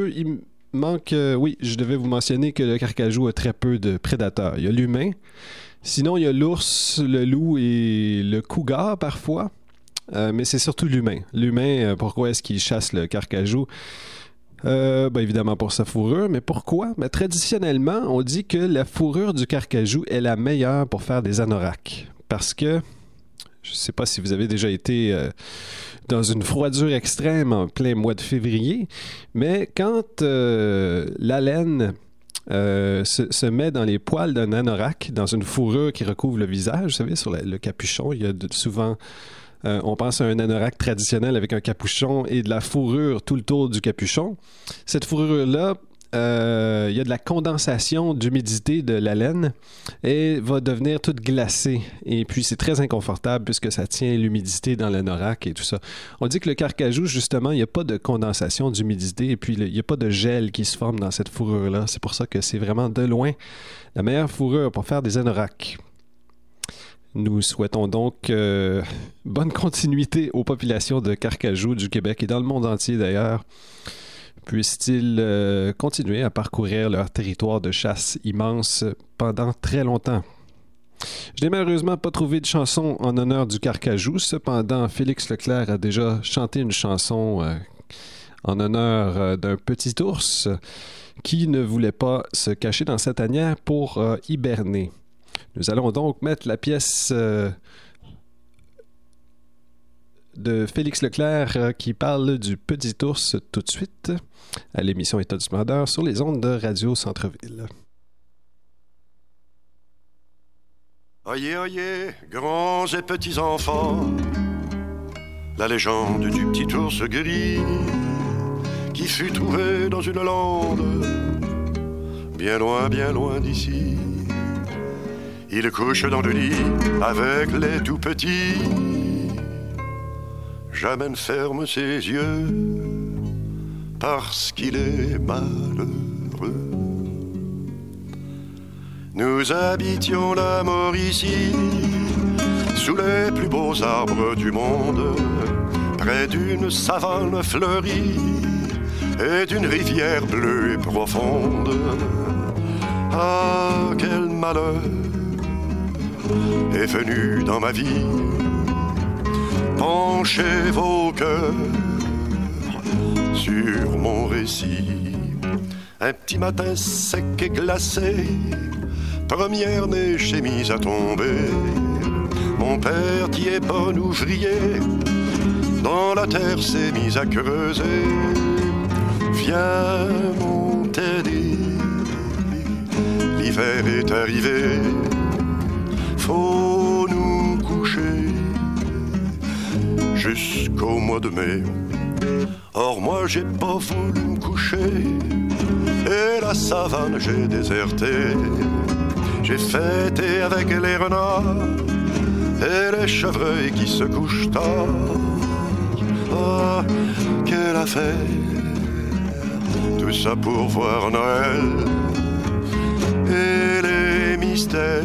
Je devais vous mentionner que le carcajou a très peu de prédateurs. Il y a l'humain, sinon il y a l'ours, le loup et le cougar parfois, mais c'est surtout l'humain. L'humain, pourquoi est-ce qu'il chasse le carcajou? Évidemment pour sa fourrure, mais pourquoi? Traditionnellement, on dit que la fourrure du carcajou est la meilleure pour faire des anoraks. Parce que, je ne sais pas si vous avez déjà été dans une froidure extrême en plein mois de février, mais quand la laine se met dans les poils d'un anorak, dans une fourrure qui recouvre le visage, vous savez, sur le capuchon, il y a souvent... on pense à un anorak traditionnel avec un capuchon et de la fourrure tout le tour du capuchon. Cette fourrure-là il y a de la condensation d'humidité de la laine et va devenir toute glacée. Et puis, c'est très inconfortable puisque ça tient l'humidité dans l'anorak et tout ça. On dit que le carcajou, justement, il n'y a pas de condensation d'humidité et puis il n'y a pas de gel qui se forme dans cette fourrure-là. C'est pour ça que c'est vraiment de loin la meilleure fourrure pour faire des anoraks. Nous souhaitons donc bonne continuité aux populations de carcajou du Québec et dans le monde entier d'ailleurs. Puissent-ils continuer à parcourir leur territoire de chasse immense pendant très longtemps. Je n'ai malheureusement pas trouvé de chanson en honneur du carcajou. Cependant, Félix Leclerc a déjà chanté une chanson en honneur d'un petit ours qui ne voulait pas se cacher dans sa tanière pour hiberner. Nous allons donc mettre la pièce de Félix Leclerc qui parle du petit ours tout de suite à l'émission État du Splendeur sur les ondes de Radio Centre-Ville. Oyez, oyez, grands et petits enfants, la légende du petit ours gris qui fut trouvé dans une lande bien loin d'ici. Il couche dans le lit avec les tout petits. Jamais ne ferme ses yeux parce qu'il est malheureux. Nous habitions la Mauricie sous les plus beaux arbres du monde, près d'une savane fleurie et d'une rivière bleue et profonde. Ah, quel malheur est venu dans ma vie. Penchez vos cœurs sur mon récit. Un petit matin sec et glacé, première neige s'est mise à tomber. Mon père, qui est bon ouvrier, dans la terre s'est mis à creuser. Viens mon Teddy, l'hiver est arrivé. Faut nous coucher jusqu'au mois de mai. Or moi j'ai pas voulu me coucher et la savane j'ai déserté. J'ai fêté avec les renards et les chevreuils qui se couchent tard. Ah, quelle affaire, tout ça pour voir Noël et les mystères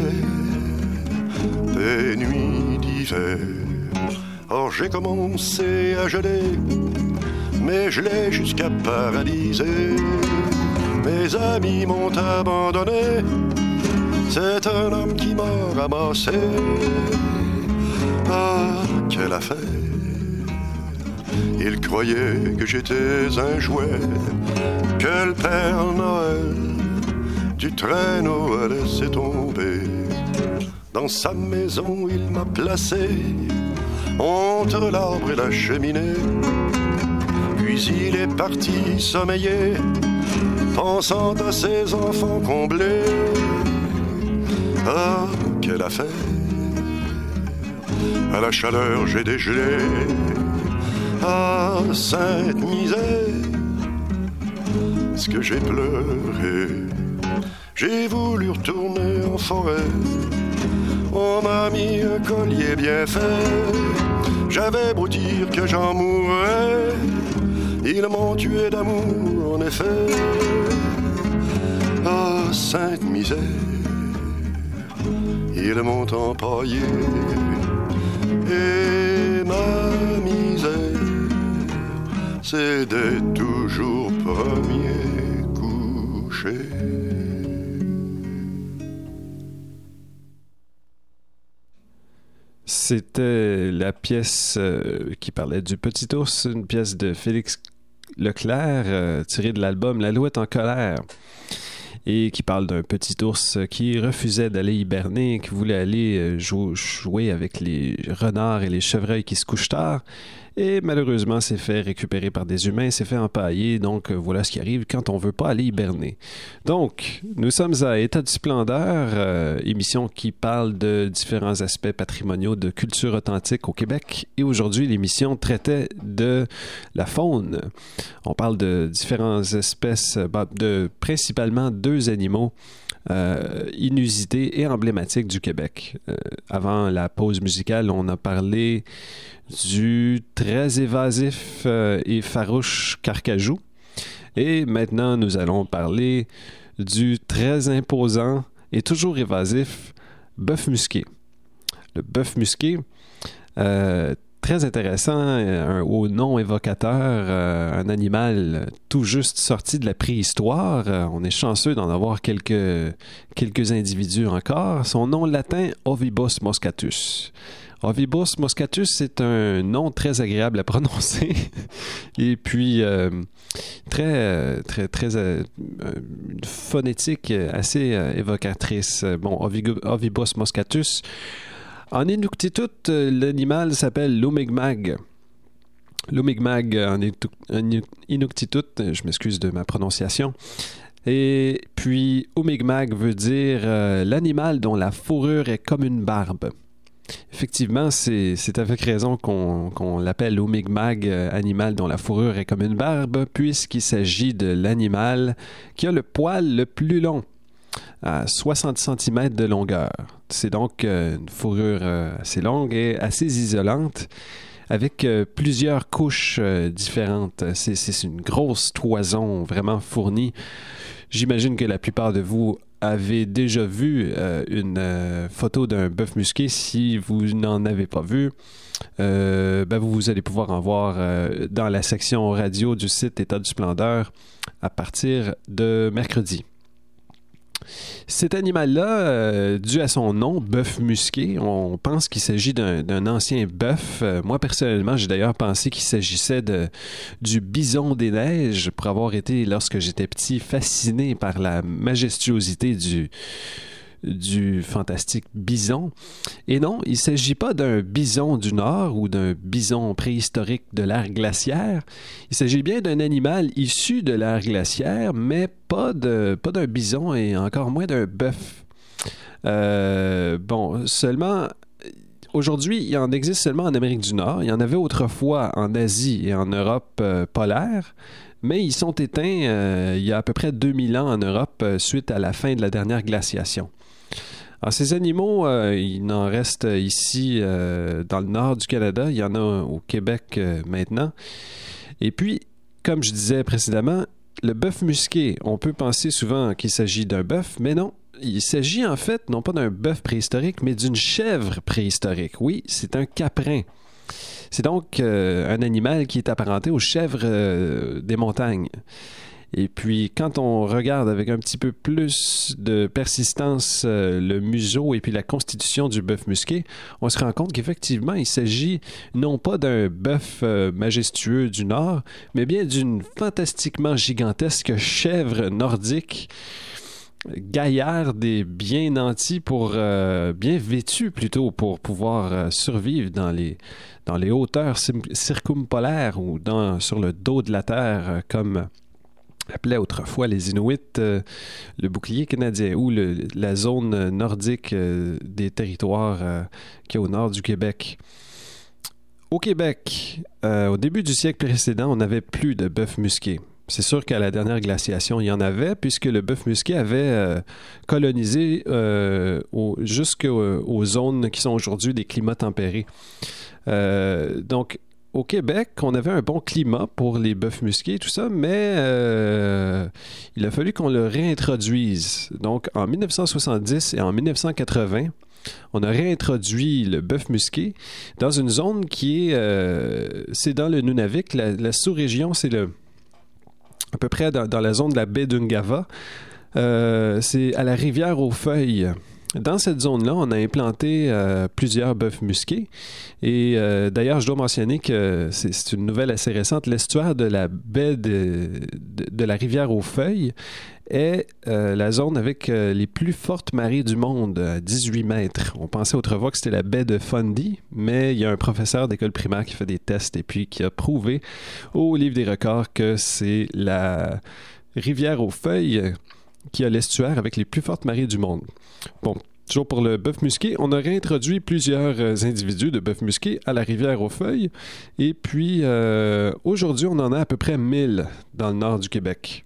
des nuits d'hiver. Or j'ai commencé à geler, mais gelé jusqu'à paralyser. Mes amis m'ont abandonné, c'est un homme qui m'a ramassé. Ah, quelle affaire, il croyait que j'étais un jouet, que le Père Noël du traîneau a laissé tomber. Dans sa maison il m'a placé entre l'arbre et la cheminée. Puis il est parti sommeiller, pensant à ses enfants comblés. Ah, quelle affaire, à la chaleur j'ai dégelé. Ah, sainte misère, ce que j'ai pleuré. J'ai voulu retourner en forêt, on m'a mis un collier bien fait. J'avais beau dire que j'en mourrais, ils m'ont tué d'amour en effet. Ah, sainte misère, ils m'ont empaillé. Et ma misère, c'est d'être toujours premier couché. C'était la pièce qui parlait du petit ours, une pièce de Félix Leclerc tirée de l'album L'Alouette en colère. et qui parle d'un petit ours qui refusait d'aller hiberner, qui voulait aller jouer avec les renards et les chevreuils qui se couchent tard. Et malheureusement, s'est fait récupérer par des humains, s'est fait empailler. Donc, voilà ce qui arrive quand on ne veut pas aller hiberner. Donc, nous sommes à État du Splendeur, émission qui parle de différents aspects patrimoniaux de culture authentique au Québec. Et aujourd'hui, l'émission traitait de la faune. On parle de différentes espèces, de principalement 2 animaux inusités et emblématiques du Québec. Avant la pause musicale, on a parlé du très évasif et farouche carcajou. Et maintenant, nous allons parler du très imposant et toujours évasif bœuf musqué. Le bœuf musqué, très intéressant, au nom évocateur, un animal tout juste sorti de la préhistoire. On est chanceux d'en avoir quelques individus encore. Son nom latin, Ovibos moscatus. Ovibos moscatus, c'est un nom très agréable à prononcer et puis une phonétique assez évocatrice. Bon, Ovibos moscatus. En Inuktitut, l'animal s'appelle l'Omi'kmaq. L'Omi'kmaq en Inuktitut, je m'excuse de ma prononciation. Et puis, Omi'kmaq veut dire l'animal dont la fourrure est comme une barbe. Effectivement, c'est avec raison qu'on l'appelle Omi'kmaq, animal dont la fourrure est comme une barbe, puisqu'il s'agit de l'animal qui a le poil le plus long, à 60 cm de longueur. C'est donc une fourrure assez longue et assez isolante, avec plusieurs couches différentes. C'est une grosse toison vraiment fournie. J'imagine que la plupart de vous avez déjà vu une photo d'un bœuf musqué. Si vous n'en avez pas vu, vous allez pouvoir en voir dans la section radio du site État du Splendeur à partir de mercredi. Cet animal-là, dû à son nom, bœuf musqué, on pense qu'il s'agit d'un ancien bœuf. Moi, personnellement, j'ai d'ailleurs pensé qu'il s'agissait du bison des neiges, pour avoir été, lorsque j'étais petit, fasciné par la majestuosité du fantastique bison. Et non, il ne s'agit pas d'un bison du Nord ou d'un bison préhistorique de l'ère glaciaire. Il s'agit bien d'un animal issu de l'ère glaciaire, mais pas d'un bison et encore moins d'un bœuf. Seulement, aujourd'hui, il en existe seulement en Amérique du Nord. Il y en avait autrefois en Asie et en Europe polaire. Mais ils sont éteints il y a à peu près 2000 ans en Europe suite à la fin de la dernière glaciation. Alors, ces animaux, il en reste ici dans le nord du Canada. Il y en a au Québec maintenant. Et puis, comme je disais précédemment, le bœuf musqué, on peut penser souvent qu'il s'agit d'un bœuf, mais non. Il s'agit en fait non pas d'un bœuf préhistorique, mais d'une chèvre préhistorique. Oui, c'est un caprin. C'est donc un animal qui est apparenté aux chèvres des montagnes. Et puis, quand on regarde avec un petit peu plus de persistance le museau et puis la constitution du bœuf musqué, on se rend compte qu'effectivement, il s'agit non pas d'un bœuf majestueux du Nord, mais bien d'une fantastiquement gigantesque chèvre nordique, gaillarde et bien nantie bien vêtue plutôt pour pouvoir survivre dans les hauteurs circumpolaires ou sur le dos de la Terre comme appelaient autrefois les Inuits le bouclier canadien ou la zone nordique des territoires qui est au nord du Québec. Au Québec, au début du siècle précédent, on n'avait plus de bœuf musqué. C'est sûr qu'à la dernière glaciation, il y en avait, puisque le bœuf musqué avait colonisé jusqu'aux zones qui sont aujourd'hui des climats tempérés. Donc, au Québec, on avait un bon climat pour les bœufs musqués et tout ça, mais il a fallu qu'on le réintroduise. Donc, en 1970 et en 1980, on a réintroduit le bœuf musqué dans une zone qui c'est dans le Nunavik. La sous-région, c'est à peu près dans la zone de la baie d'Ungava. C'est à la rivière aux Feuilles. Dans cette zone-là, on a implanté plusieurs bœufs musqués. Et d'ailleurs, je dois mentionner que c'est une nouvelle assez récente. L'estuaire de la baie de la rivière aux Feuilles est la zone avec les plus fortes marées du monde, à 18 mètres. On pensait autrefois que c'était la baie de Fundy, mais il y a un professeur d'école primaire qui fait des tests et puis qui a prouvé au livre des records que c'est la rivière aux Feuilles qui a l'estuaire avec les plus fortes marées du monde. Bon, toujours pour le bœuf musqué, on a réintroduit plusieurs individus de bœuf musqué à la rivière aux Feuilles. Et puis, aujourd'hui, on en a à peu près 1000 dans le nord du Québec.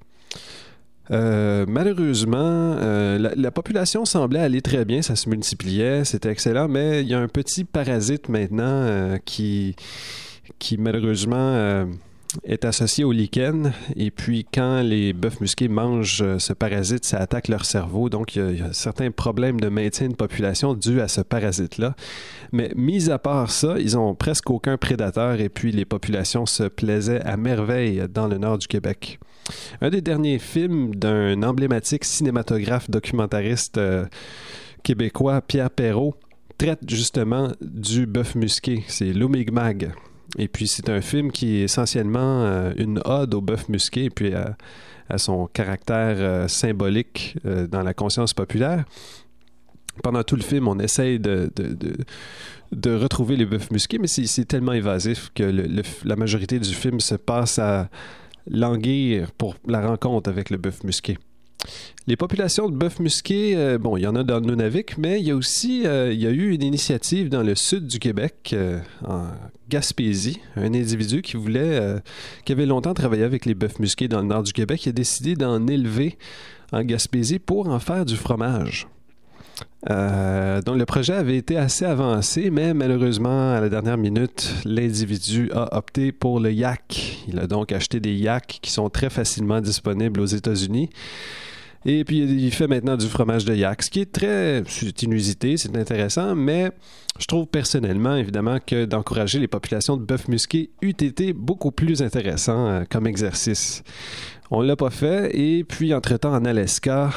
Malheureusement, la population semblait aller très bien, ça se multipliait, c'était excellent, mais il y a un petit parasite maintenant qui malheureusement est associé au lichen, et puis quand les bœufs musqués mangent ce parasite, ça attaque leur cerveau, donc il y a certains problèmes de maintien de population dus à ce parasite-là. Mais mis à part ça, ils ont presque aucun prédateur, et puis les populations se plaisaient à merveille dans le nord du Québec. Un des derniers films d'un emblématique cinématographe documentariste québécois, Pierre Perrault, traite justement du bœuf musqué. C'est L'Omi'kmaq. Et puis, c'est un film qui est essentiellement une ode au bœuf musqué et puis à son caractère symbolique dans la conscience populaire. Pendant tout le film, on essaye de retrouver les bœufs musqués, mais c'est tellement évasif que la majorité du film se passe à languir pour la rencontre avec le bœuf musqué. Les populations de bœuf musqué, bon, il y en a dans le Nunavik, mais il y a aussi il y a eu une initiative dans le sud du Québec, en Gaspésie, un individu qui avait longtemps travaillé avec les bœufs musqués dans le nord du Québec, il a décidé d'en élever en Gaspésie pour en faire du fromage. Donc le projet avait été assez avancé, mais malheureusement, à la dernière minute, l'individu a opté pour le yak. Il a donc acheté des yaks qui sont très facilement disponibles aux États-Unis. Et puis, il fait maintenant du fromage de yak, ce qui est c'est inusité, c'est intéressant, mais je trouve personnellement, évidemment, que d'encourager les populations de bœuf musqué eût été beaucoup plus intéressant comme exercice. On ne l'a pas fait, et puis entre-temps en Alaska,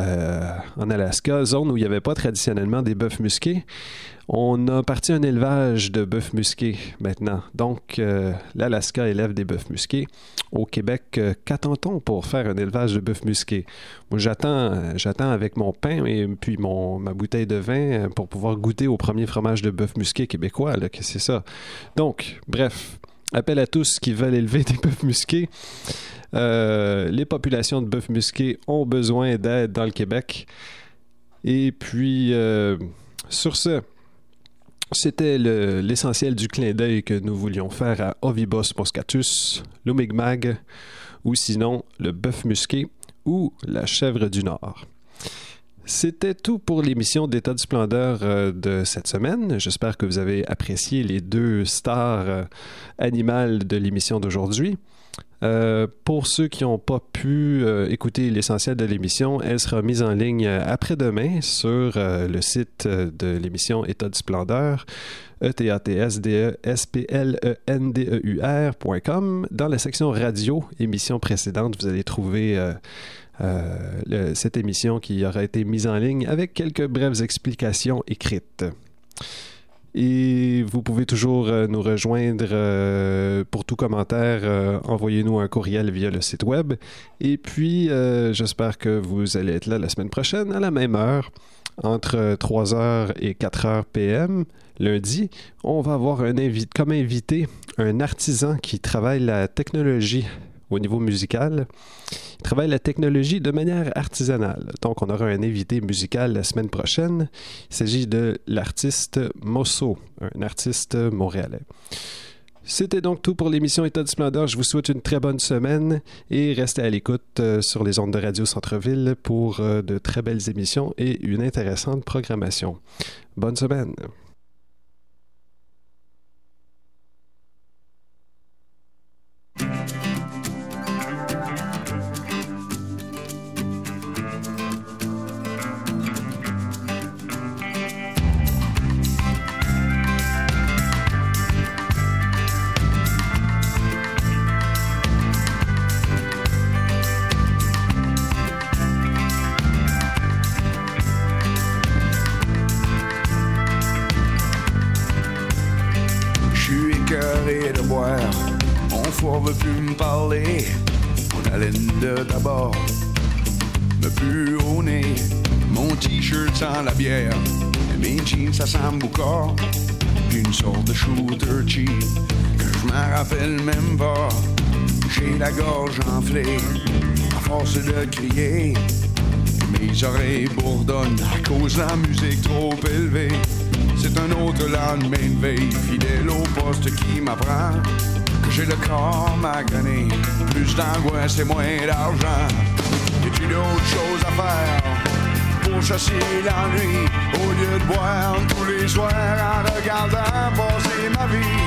zone où il n'y avait pas traditionnellement des bœufs musqués, on a parti un élevage de bœufs musqués maintenant. Donc, l'Alaska élève des bœufs musqués. Au Québec, qu'attend-on pour faire un élevage de bœufs musqués? Moi, j'attends avec mon pain et puis ma bouteille de vin pour pouvoir goûter au premier fromage de bœuf musqué québécois, là, que c'est ça. Donc, bref, appel à tous qui veulent élever des bœufs musqués. Les populations de bœufs musqués ont besoin d'aide dans le Québec. Et puis, sur ce, c'était l'essentiel du clin d'œil que nous voulions faire à Ovibos moscatus, l'Omi'kmaq, ou sinon le bœuf musqué ou la chèvre du Nord. C'était tout pour l'émission d'État du Splendeur de cette semaine. J'espère que vous avez apprécié les deux stars animales de l'émission d'aujourd'hui. Pour ceux qui n'ont pas pu écouter l'essentiel de l'émission, elle sera mise en ligne après-demain sur le site de l'émission État du Splendeur, etatsdesplendur.com. Dans la section radio, émission précédente, vous allez trouver cette émission qui aura été mise en ligne avec quelques brèves explications écrites. Et vous pouvez toujours nous rejoindre pour tout commentaire. Envoyez-nous un courriel via le site web. Et puis, j'espère que vous allez être là la semaine prochaine à la même heure, entre 3h et 4h PM. Lundi, on va avoir comme invité un artisan qui travaille la technologie au niveau musical. Il travaille la technologie de manière artisanale. Donc, on aura un invité musical la semaine prochaine. Il s'agit de l'artiste Mosso, un artiste montréalais. C'était donc tout pour l'émission État du Splendeur. Je vous souhaite une très bonne semaine et restez à l'écoute sur les ondes de Radio Centre-Ville pour de très belles émissions et une intéressante programmation. Bonne semaine! soir, mon foie veut plus me parler. Mon haleine de tabac me pue au nez. Mon t-shirt sent la bière, mes jeans ça sent le boucard. Puis une sorte de shooter cheap que je m'en rappelle même pas. J'ai la gorge enflée à force de crier. Mes oreilles bourdonnent à cause de la musique trop élevée. C'est un autre lendemain de veille, fidèle au poste qui m'apprend que j'ai le corps magané. Plus d'angoisse et moins d'argent. Y'a-tu d'autres choses à faire pour chasser l'ennui, au lieu de boire tous les soirs en regardant passer ma vie?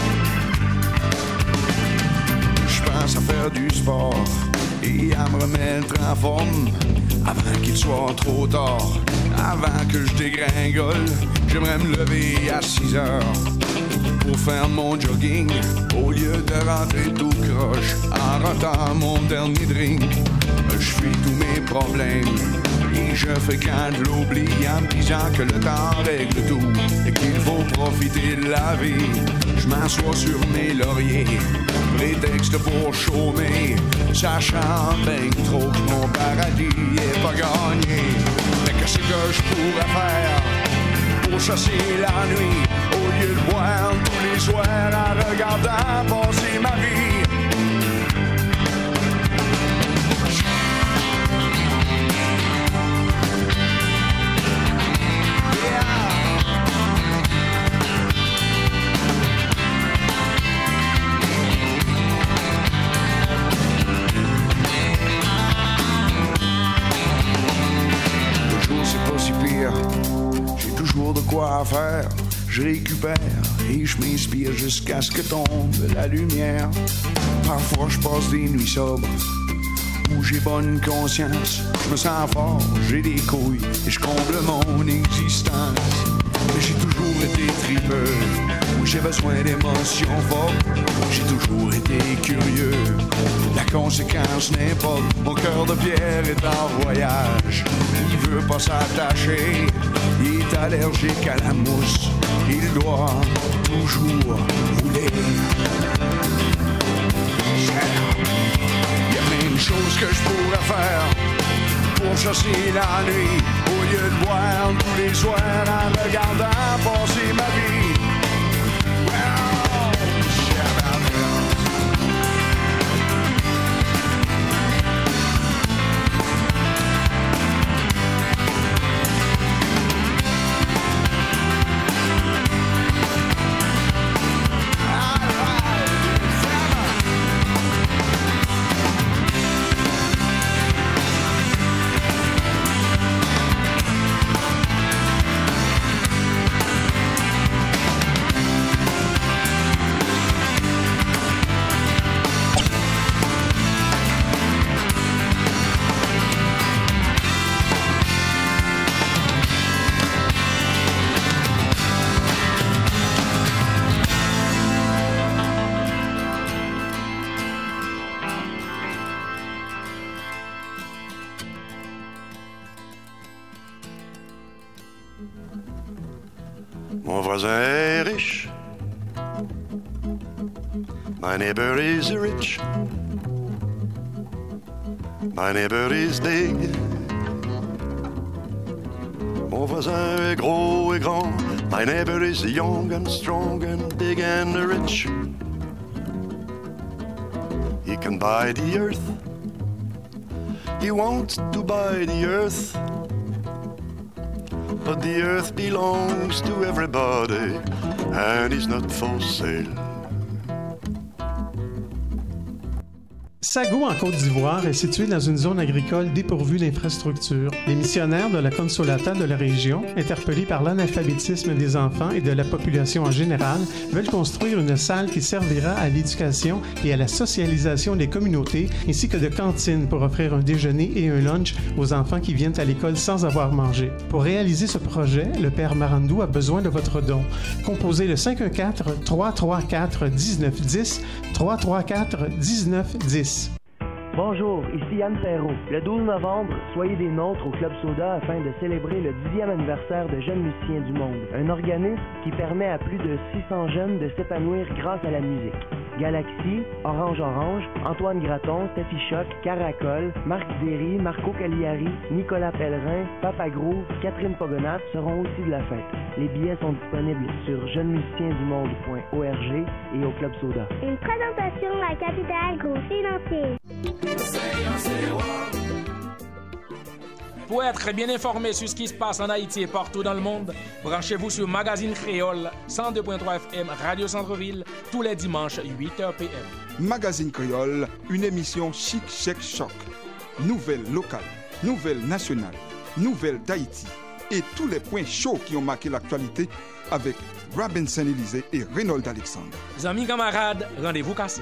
Je pense à faire du sport et à me remettre en forme avant qu'il soit trop tard. Avant que je dégringole, j'aimerais me lever à 6 heures pour faire mon jogging, au lieu de rentrer tout croche en ratant mon dernier drink. Je fuis tous mes problèmes et je fréquente l'oubli en me disant que le temps règle tout et qu'il faut profiter de la vie. Je m'assois sur mes lauriers, prétexte pour chômer, sachant bien trop que mon paradis est pas gagné. Mais qu'est-ce que je pourrais faire pour chasser la nuit, au lieu de boire tous les soirs en regardant passer ma vie? J'ai toujours de quoi faire, je récupère et je m'inspire jusqu'à ce que tombe la lumière. Parfois je passe des nuits sobres où j'ai bonne conscience, je me sens fort, j'ai des couilles et je comble mon existence. Mais j'ai toujours été tripeux, où j'ai besoin d'émotions fortes. J'ai toujours été curieux, la conséquence n'importe. Mon cœur de pierre est en voyage, il veut pas s'attacher. Il est allergique à la mousse, il doit toujours rouler. Il y a même chose que je pourrais faire pour chasser la nuit, au lieu de boire tous les soirs en regardant passer ma vie. Mon voisin est riche. My neighbor is rich. My neighbor is big. Mon voisin est gros et grand. My neighbor is young and strong and big and rich. He can buy the earth. He wants to buy the earth. But the earth belongs to everybody, and is not for sale. Sago, en Côte d'Ivoire, est situé dans une zone agricole dépourvue d'infrastructures. Les missionnaires de la Consolata de la région, interpellés par l'analphabétisme des enfants et de la population en général, veulent construire une salle qui servira à l'éducation et à la socialisation des communautés, ainsi que de cantines pour offrir un déjeuner et un lunch aux enfants qui viennent à l'école sans avoir mangé. Pour réaliser ce projet, le Père Marandou a besoin de votre don. Composez le 514-334-1910, 334-1910. Bonjour, ici Yann Perrault. Le 12 novembre, soyez des nôtres au Club Soda afin de célébrer le 10e anniversaire de Jeunes Musiciens du Monde, un organisme qui permet à plus de 600 jeunes de s'épanouir grâce à la musique. Galaxy, Orange, Antoine Graton, Steffi Choc, Caracol, Marc Derry, Marco Cagliari, Nicolas Pellerin, Papa Groove, Catherine Pogonat seront aussi de la fête. Les billets sont disponibles sur jeunesmusiciensdumonde.org et au Club Soda. Une présentation de la capitale gros financier. Pour être bien informé sur ce qui se passe en Haïti et partout dans le monde, branchez-vous sur Magazine Créole, 102.3 FM, Radio Centre-Ville, tous les dimanches, 8h PM. Magazine Créole, une émission chic, chèque, choc. Nouvelles locales, nouvelles nationales, nouvelles d'Haïti et tous les points chauds qui ont marqué l'actualité avec Robinson Élysée et Reynold Alexandre. Amis camarades, rendez-vous cassé.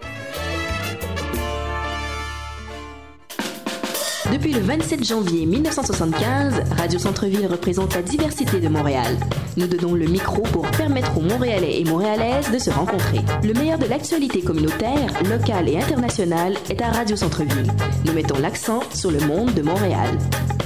Depuis le 27 janvier 1975, Radio Centre-Ville représente la diversité de Montréal. Nous donnons le micro pour permettre aux Montréalais et Montréalaises de se rencontrer. Le meilleur de l'actualité communautaire, locale et internationale est à Radio Centre-Ville. Nous mettons l'accent sur le monde de Montréal.